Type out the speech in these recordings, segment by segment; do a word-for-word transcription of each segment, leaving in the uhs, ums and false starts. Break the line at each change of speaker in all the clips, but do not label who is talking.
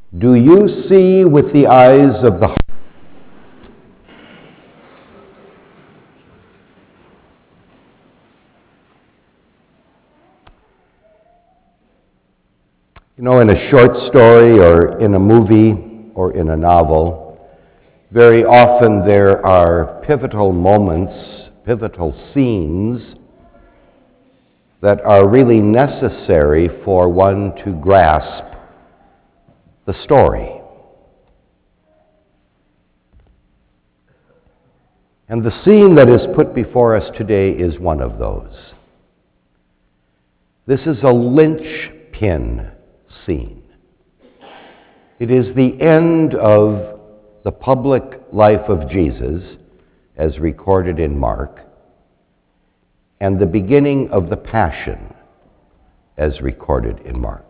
Do you see with the eyes of the heart? You know, in a short story or in a movie or in a novel, very often there are pivotal moments, pivotal scenes that are really necessary for one to grasp the story. And the scene that is put before us today is one of those. This is a linchpin scene. It is the end of the public life of Jesus, as recorded in Mark, and the beginning of the Passion, as recorded in Mark.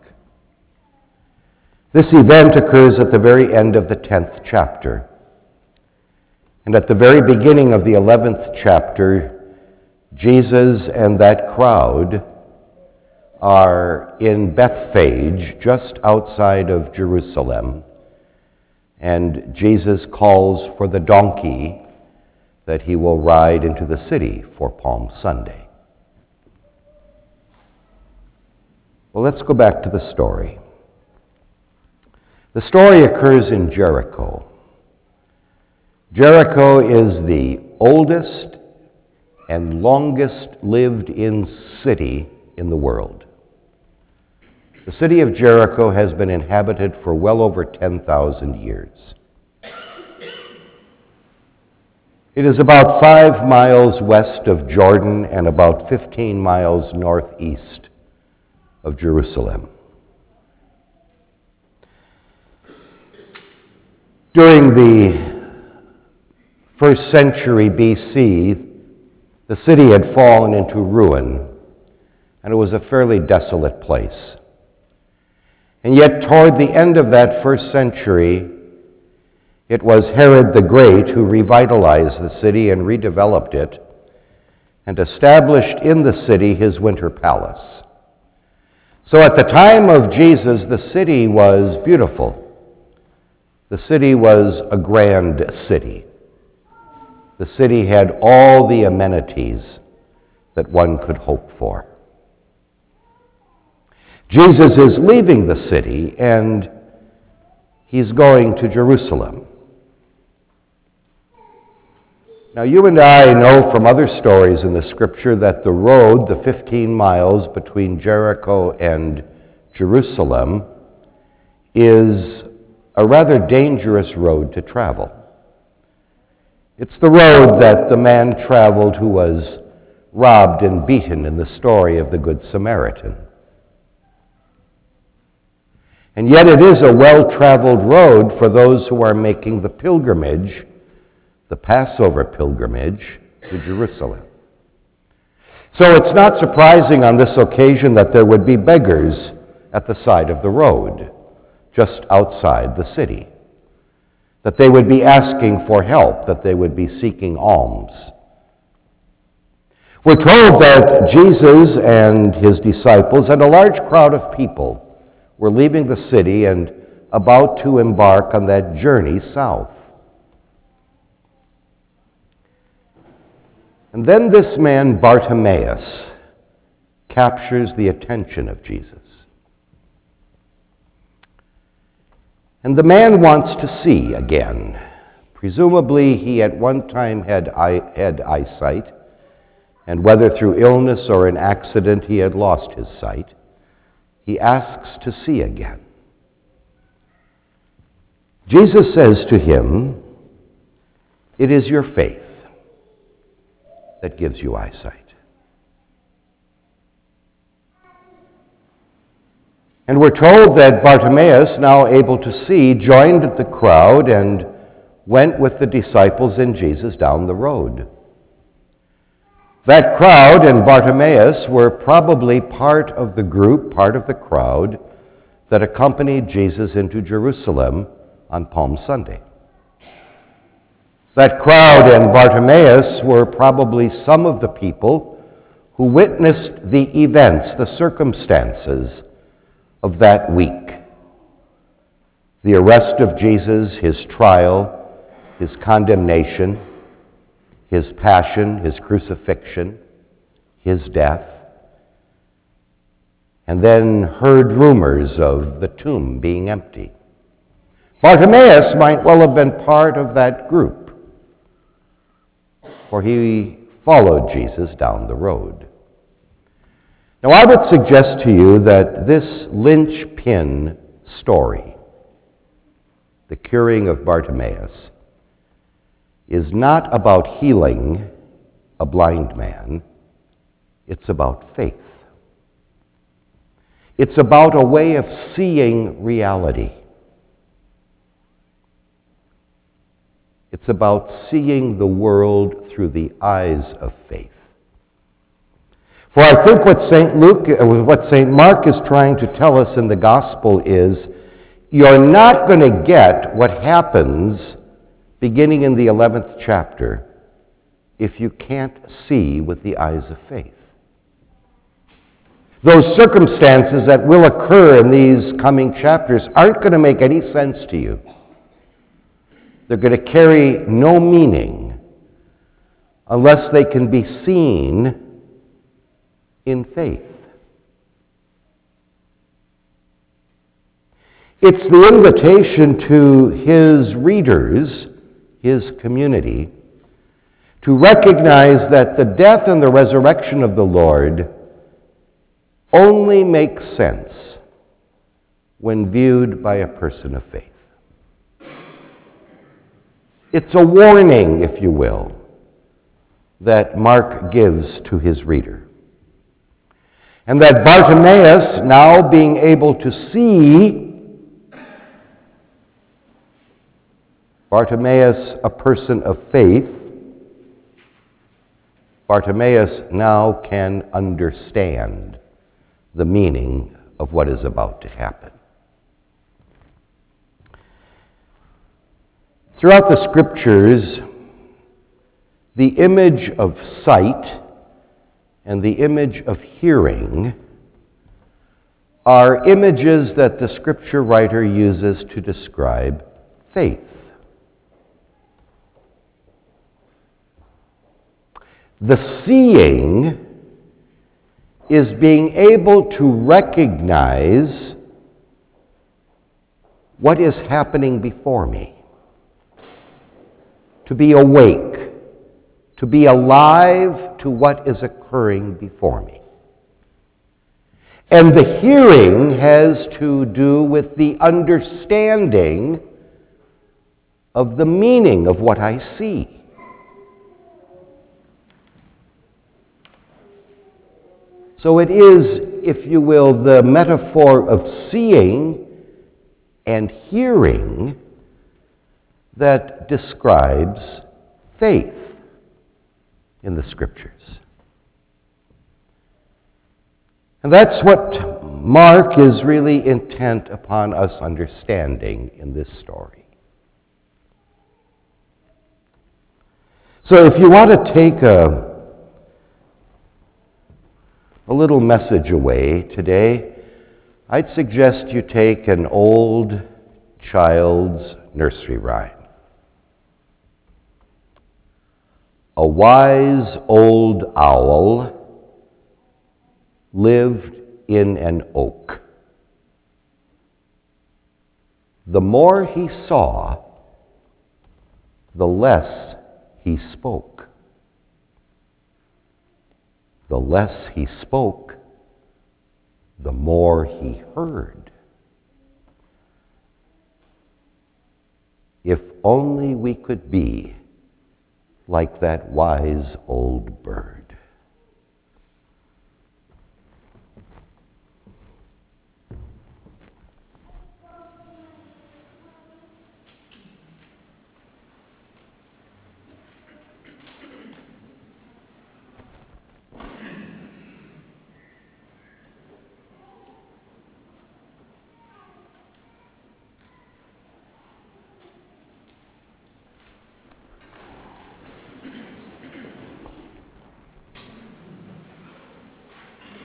This event occurs at the very end of the tenth chapter. And at the very beginning of the eleventh chapter, Jesus and that crowd are in Bethphage, just outside of Jerusalem, and Jesus calls for the donkey that he will ride into the city for Palm Sunday. Well, let's go back to the story. The story occurs in Jericho. Jericho is the oldest and longest lived in city in the world. The city of Jericho has been inhabited for well over ten thousand years. It is about five miles west of Jordan and about fifteen miles northeast of Jerusalem. During the first century B C, the city had fallen into ruin, and it was a fairly desolate place. And yet, toward the end of that first century, it was Herod the Great who revitalized the city and redeveloped it and established in the city his winter palace. So at the time of Jesus, the city was beautiful. The city was a grand city. The city had all the amenities that one could hope for. Jesus is leaving the city and he's going to Jerusalem. Now, you and I know from other stories in the scripture that the road, the fifteen miles between Jericho and Jerusalem, is a rather dangerous road to travel. It's the road that the man traveled who was robbed and beaten in the story of the Good Samaritan. And yet it is a well-traveled road for those who are making the pilgrimage, the Passover pilgrimage, to Jerusalem. So it's not surprising on this occasion that there would be beggars at the side of the road, just outside the city, that they would be asking for help, that they would be seeking alms. We're told that Jesus and his disciples and a large crowd of people were leaving the city and about to embark on that journey south. And then this man, Bartimaeus, captures the attention of Jesus. And the man wants to see again. Presumably, he at one time had, eye, had eyesight, and whether through illness or an accident, he had lost his sight. He asks to see again. Jesus says to him, "It is your faith that gives you eyesight." And we're told that Bartimaeus, now able to see, joined the crowd and went with the disciples and Jesus down the road. That crowd and Bartimaeus were probably part of the group, part of the crowd, that accompanied Jesus into Jerusalem on Palm Sunday. That crowd and Bartimaeus were probably some of the people who witnessed the events, the circumstances of that week. The arrest of Jesus, his trial, his condemnation, his passion, his crucifixion, his death, and then heard rumors of the tomb being empty. Bartimaeus might well have been part of that group, for he followed Jesus down the road. Now, I would suggest to you that this linchpin story, the curing of Bartimaeus, is not about healing a blind man. It's about faith. It's about a way of seeing reality. It's about seeing the world through the eyes of faith. For I think what Saint Luke, what Saint Mark is trying to tell us in the gospel is, you're not going to get what happens beginning in the eleventh chapter if you can't see with the eyes of faith. Those circumstances that will occur in these coming chapters aren't going to make any sense to you. They're going to carry no meaning unless they can be seen in faith. It's the invitation to his readers, his community, to recognize that the death and the resurrection of the Lord only makes sense when viewed by a person of faith. It's a warning, if you will, that Mark gives to his reader. And that Bartimaeus, now being able to see, Bartimaeus, a person of faith, Bartimaeus now can understand the meaning of what is about to happen. Throughout the scriptures, the image of sight and the image of hearing are images that the scripture writer uses to describe faith. The seeing is being able to recognize what is happening before me. To be awake, to be alive to what is occurring before me. And the hearing has to do with the understanding of the meaning of what I see. So it is, if you will, the metaphor of seeing and hearing that describes faith in the scriptures. And that's what Mark is really intent upon us understanding in this story. So if you want to take a, a little message away today, I'd suggest you take an old child's nursery rhyme. A wise old owl lived in an oak. The more he saw, the less he spoke. The less he spoke, the more he heard. If only we could be like that wise old bird.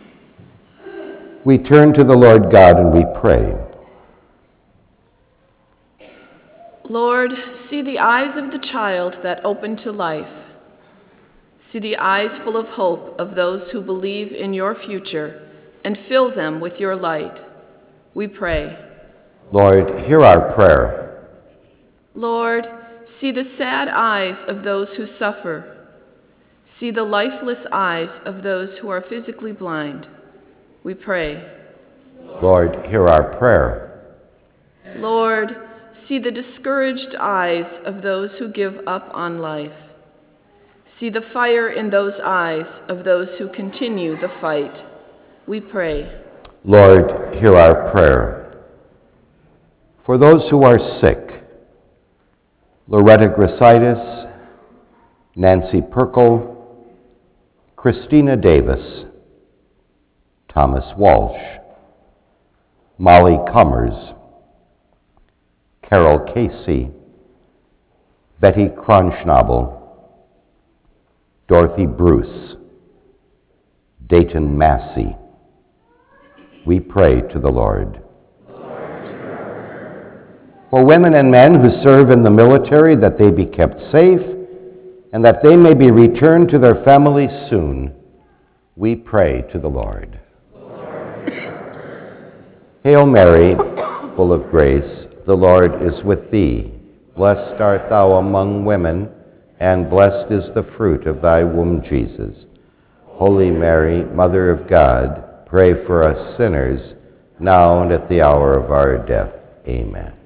We turn to the Lord God and we pray.
Lord, see the eyes of the child that open to life. See the eyes full of hope of those who believe in your future, and fill them with your light. We pray.
Lord, hear our prayer.
Lord, see the sad eyes of those who suffer. See the lifeless eyes of those who are physically blind. We pray.
Lord, hear our prayer.
Lord, see the discouraged eyes of those who give up on life. See the fire in those eyes of those who continue the fight. We pray.
Lord, hear our prayer. For those who are sick, Loretta Grasitis, Nancy Perkle, Christina Davis, Thomas Walsh, Molly Cummers, Carol Casey, Betty Kronschnabel, Dorothy Bruce, Dayton Massey. We pray to the Lord. For women and men who serve in the military, that they be kept safe and that they may be returned to their families soon, we pray to the Lord. Hail Mary, full of grace, the Lord is with thee. Blessed art thou among women, and blessed is the fruit of thy womb, Jesus. Holy Mary, Mother of God, pray for us sinners, now and at the hour of our death. Amen.